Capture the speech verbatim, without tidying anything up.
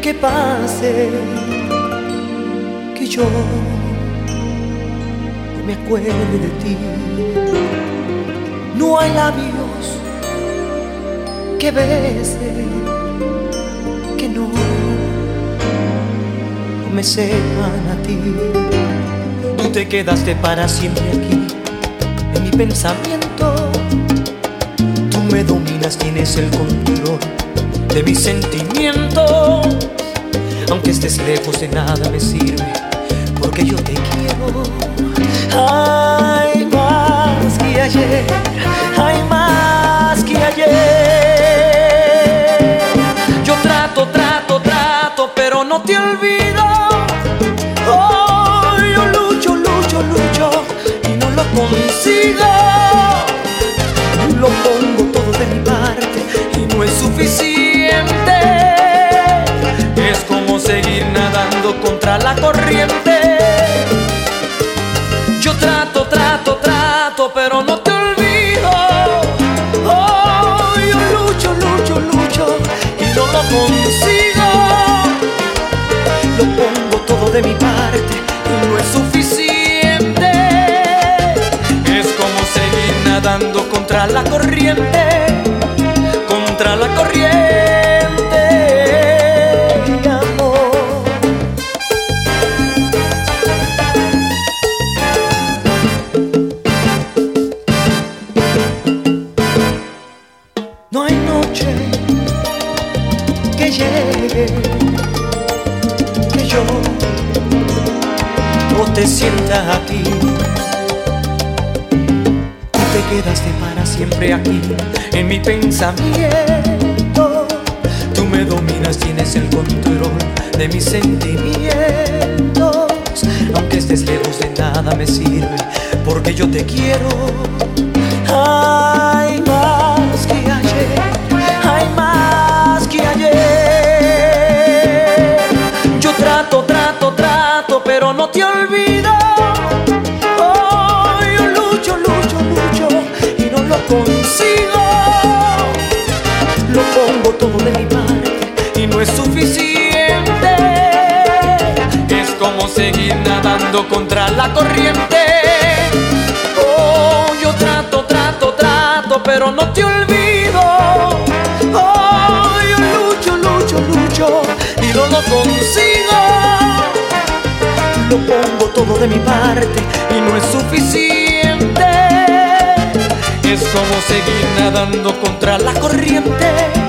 que pase, que yo no me acuerde de ti. No hay labios que besen, que no, no me sepan a ti. Tú te quedaste para siempre aquí, en mi pensamiento. Tú me dominas, tienes el control de mis sentimientos. Aunque estés lejos, de nada me sirve, porque yo te quiero. Hay más que ayer, hay más que ayer. Yo trato, trato, trato, pero no te olvido. Oh, yo lucho, lucho, lucho y no lo consigo. Lo pongo todo de mi parte y no es suficiente. Es como seguir nadando contra la corriente. Yo trato, trato, trato, pero no te olvido. Oh, yo lucho, lucho, lucho y no lo consigo. Lo pongo todo de mi parte y no es suficiente. Es como seguir nadando contra la corriente, contra la corriente, amor. No hay noche que llegue, que yo no te sienta aquí. Te quedaste para siempre aquí, en mi pensamiento. Tú me dominas, tienes el control de mis sentimientos. Aunque estés lejos, de nada me sirve, porque yo te quiero. Hay más que ayer, hay más que ayer. Yo trato, trato, trato, pero no te olvido. Consigo, lo pongo todo de mi parte y no es suficiente. Es como seguir nadando contra la corriente. Oh, yo trato, trato, trato, pero no te olvido. Oh, yo lucho, lucho, lucho y no lo consigo. Lo pongo todo de mi parte y no es suficiente. Es como seguir nadando contra la corriente.